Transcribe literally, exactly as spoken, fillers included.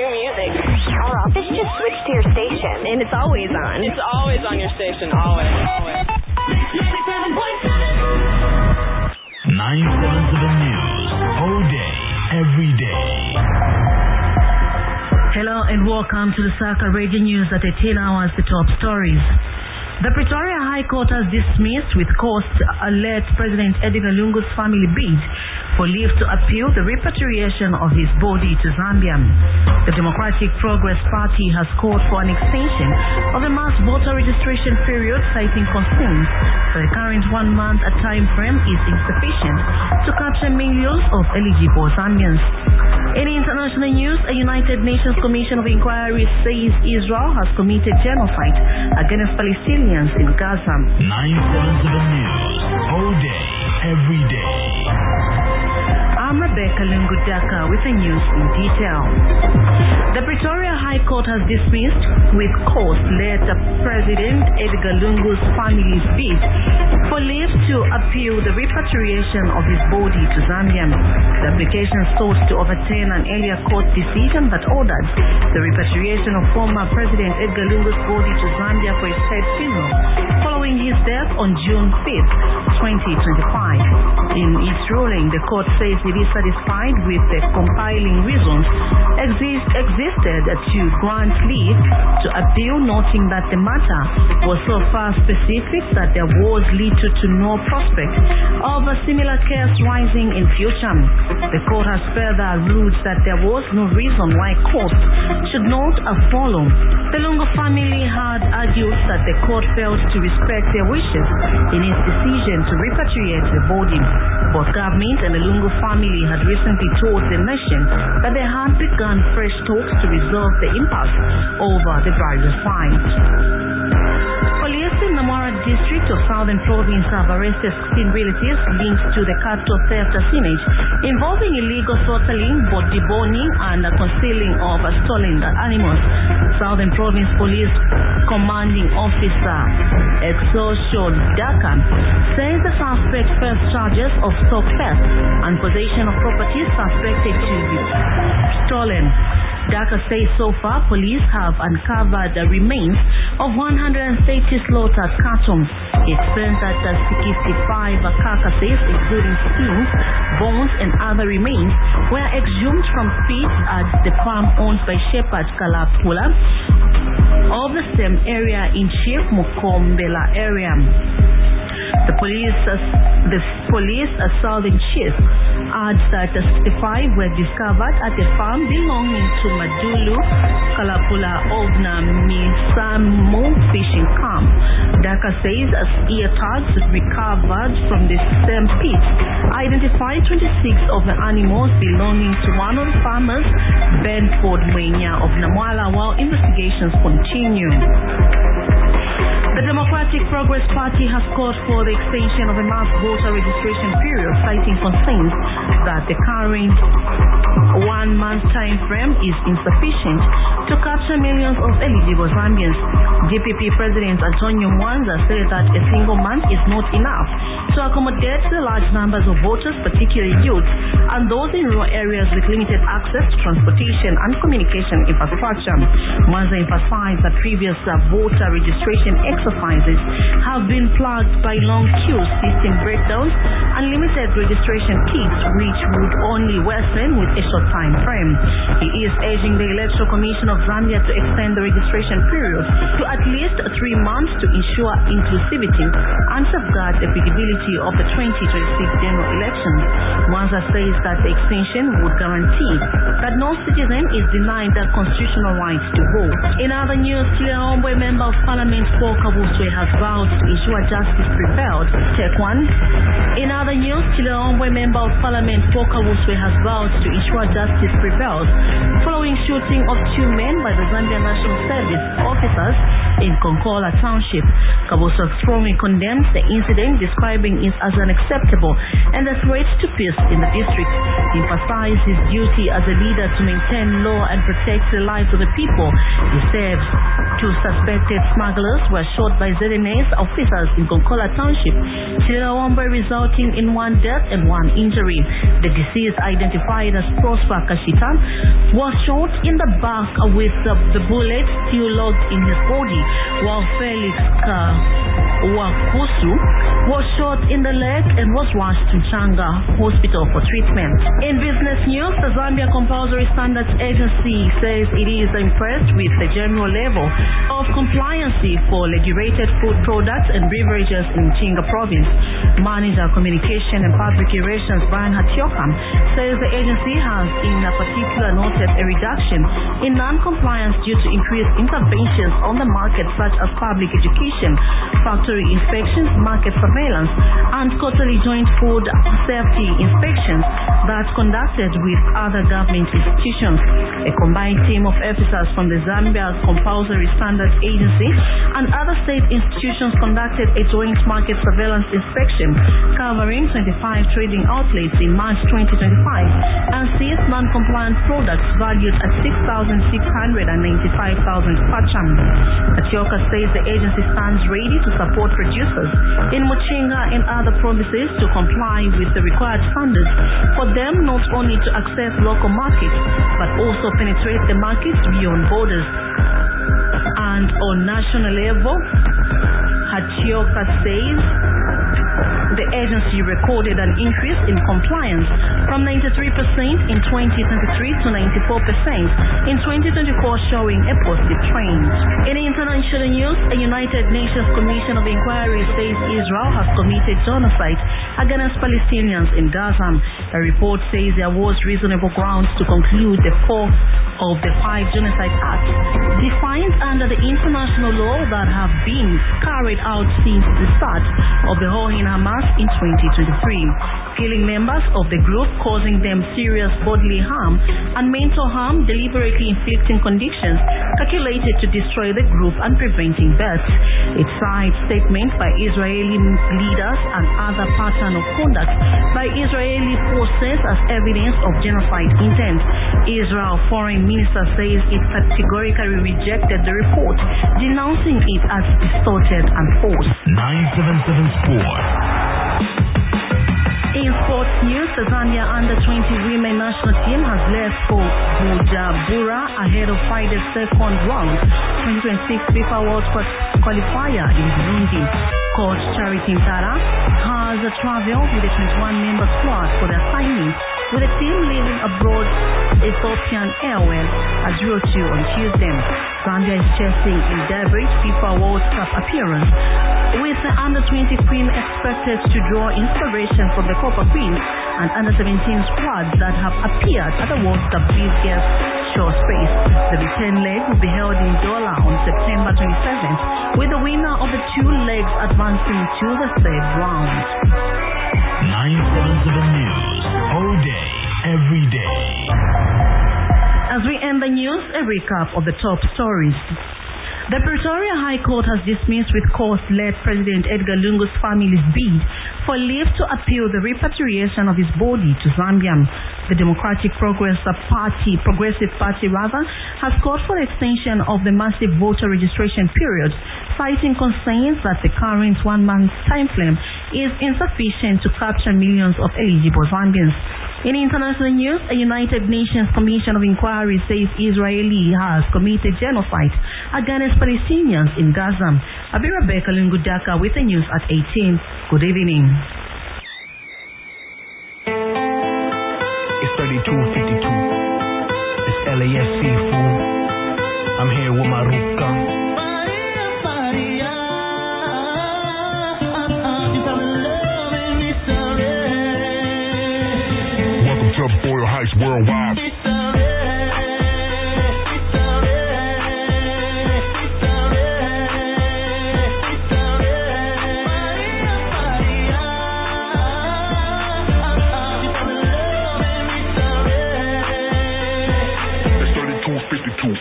new music. Our office just switched to your station. And it's always on. It's always on your station, always. always. ninety-seven point seven nine seven seven News. All day, every day. Hello and welcome to the Saka Radio News at eighteen hours, the top stories. The Pretoria High Court has dismissed with cost alert President Edgar Lungu's family bid for leave to appeal the repatriation of his body to Zambia. The Democratic Progress Party has called for an extension of the mass voter registration period, citing concerns that the current one-month time frame is insufficient to capture millions of eligible Zambians. In international news, a United Nations Commission of Inquiry says Israel has committed genocide against Palestinians in Gaza. nine seven seven News. All day, every day. I'm Rebecca Lungudaka with the news in detail. The Pretoria High Court has dismissed with cost letter President Edgar Lungu's family's bid for leave to appeal the repatriation of his body to Zambia. The application sought to overturn an earlier court decision that ordered the repatriation of former President Edgar Lungu's body to Zambia for his state funeral following his death on June fifth, twenty twenty-five. In its ruling, the court says it is satisfied with the compiling reasons exist, existed to grant leave to appeal, noting that the matter was so far specific that there was little to no prospect of a similar case rising in future. The court has further ruled that there was no reason why courts should not have followed. The Lungu family had argued that the court failed to respect their wishes in its decision to repatriate the body. Both government and the Lungu family had recently told the nation that they had begun fresh talks to resolve the impasse over the various sites. Police in the Namara district of Southern Province have arrested sixteen relatives linked to the cattle theft assignage involving illegal slaughtering, deboning, and concealing of stolen animals. Southern Province Police Commanding Officer Exosho Daka says the suspect faced charges of stock theft and possession of property suspected to be stolen. Daka says so far police have uncovered the remains of one hundred thirty slaughtered cattle. He explains that uh, sixty-five carcasses, including skins, bones, and other remains, were exhumed from pits at the farm owned by Shepherd Kalapula of the same area in Chief Mukombela area. The police, uh, the police assaulting chief adds that uh, sixty-five were discovered at a farm belonging to Madulu Kalapula of Namisamu fishing camp. Daka says as ear tags recovered from the same pit identified twenty-six of the animals belonging to one of the farmers, Benford Mwenya of Namwala, while investigations continue. The Democratic Progress Party has called for the extension of the mass voter registration period, citing concerns that the current one-month time frame is insufficient to capture millions of eligible Zambians. D P P President Antonio Mwanza said that a single month is not enough to accommodate the large numbers of voters, particularly youth, and those in rural areas with limited access to transportation and communication infrastructure. Mwanza emphasized that previous uh, voter registration exercises have been plagued by long queues, system breakdowns, and limited registration kits, which would only worsen with a short time frame. He is urging the Electoral Commission of Zambia to extend the registration period to at least three months to ensure inclusivity and safeguard the credibility of the twenty twenty-six general elections. Mwanza says that the extension would guarantee that no citizen is denied their constitutional rights to vote. In other news, Chileombwe Member of Parliament Paul Kabuswe has vowed to ensure justice prevailed. Take one. In other news, Chileombwe Member of Parliament Paul Kabuswe has vowed to ensure justice prevails following shooting of two men by the Zambia National Service officers in Konkola Township. Kabuso strongly condemns the incident, describing it as unacceptable and a threat to peace in the district. He emphasized his duty as a leader to maintain law and protect the lives of the people he serves. Two suspected smugglers were shot by Z N A's officers in Konkola Township, Chilawombe, resulting in one death and one injury. The deceased, identified as Prosper Kashitan, was shot in the back with the, the bullet still lodged in his body, while Felix Wakusu was shot in the leg and was rushed to Changa Hospital for treatment. In business news, the Zambia Compulsory Standards Agency says it is impressed with the general level of compliance for regulated food products and beverages in Chinga Province. Manager Communication and Public Relations Brian Hatioka says the agency has in a particular noted a reduction in non-compliance due to increased interventions on the market, such as public education, factory inspections, market surveillance, and quarterly joint food safety inspections that conducted with other government institutions. A combined team of officers from the Zambia Compulsory Standards Agency and other state institutions conducted a joint market surveillance inspection covering twenty-five trading outlets in March twenty twenty-five and seized non-compliant products valued at six thousand six hundred ninety-five thousand pacham. Atioka says the agency stands ready to support producers in Muchinga and other provinces to comply with the required standards for them not only to access local markets but also penetrate the markets beyond borders. And on national level, Hatioka says the agency recorded an increase in compliance from ninety-three percent in twenty twenty-three to ninety-four percent in twenty twenty-four, showing a positive trend. In international news, a United Nations Commission of Inquiry says Israel has committed genocide against Palestinians in Gaza. A report says there was reasonable grounds to conclude the fourth of the five genocide acts defined under the international law that have been carried out since the start of the war in Hamas in twenty twenty-three, killing members of the group, causing them serious bodily harm and mental harm, deliberately inflicting conditions calculated to destroy the group and preventing birth. It cites statements by Israeli leaders and other pattern of conduct by Israeli forces as evidence of genocide intent. Israel Foreign Minister says it categorically rejected the report, denouncing it as distorted and false. nine seven seven Sports. In sports news, the Zambia under twenty women national team has left for Bujumbura ahead of Friday's second round twenty twenty-six FIFA World Cup qualifier in Burundi. Coach Charity Ntara has traveled with a twenty-one member squad for their signing, with the team leaving abroad Ethiopian Airways at zero two on Tuesday. Zambia is chasing Endeavour's FIFA World Cup appearance, with the under twenty queen expected to draw inspiration from the Copa Queens and under seventeen squads that have appeared at the World Cup biggest show space. The return leg will be held in Doha on September twenty-seventh, with the winner of the two legs advancing to the third round. nine seven seven News, all day, every day. As we end the news, a recap of the top stories. The Pretoria High Court has dismissed with court-led President Edgar Lungu's family's bid for leave to appeal the repatriation of his body to Zambia. The Democratic Progressive Party, Progressive Party rather, has called for the extension of the massive voter registration period, citing concerns that the current one-month time frame is insufficient to capture millions of eligible Zambians. In international news, a United Nations Commission of Inquiry says Israeli has committed genocide against Palestinians in Gaza. I'll be Rebecca Lungudaka with the news at eighteen. Good evening. It's thirty-two fifty-two. It's L A S C, fool. I'm here with my Ruka. Welcome to Boyle Heights Worldwide.